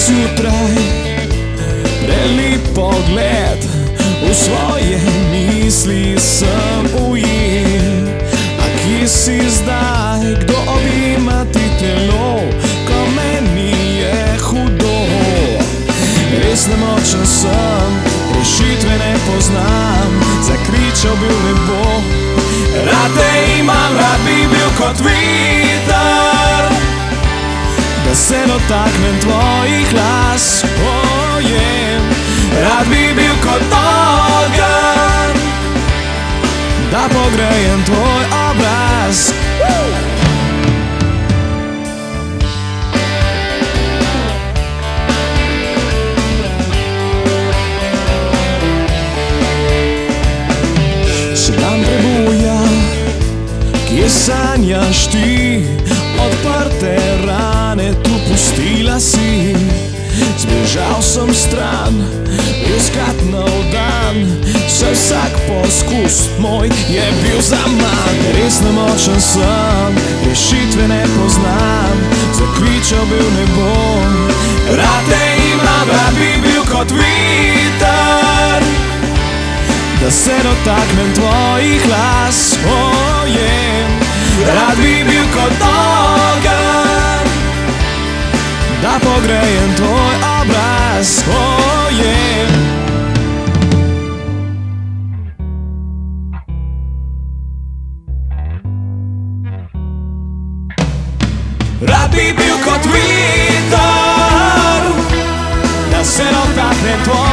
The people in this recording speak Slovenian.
zjutraj, prelep pogled, v svoje misli sem ujel. A kje si zdaj, kdo obima ti telo, ko meni je hudo? Res nemočen sem, rešitve ne poznam, zakričal bil nebo. Rad te imam, rad bi bil kot veter, da se dotaknem tvojih las. Rad bi bil kot ogenj, da pogrejem tvoj obraz. Se dan prebuja, kje sanjaš ti, odprte rane tu pustila si. Zbežal sem stran, iskat nov dan, saj vsak poskus moj je bil zaman. Res nemočen sem, rešitve ne poznam, zakričal bil nebo. Rad te imam, rad bi bil kot veter, da se dotaknem tvojih las. Rad bi bil kot ogenj, da pogrejem tvoj obraz. Rad bi bil kot veter, da se dotaknem tvoj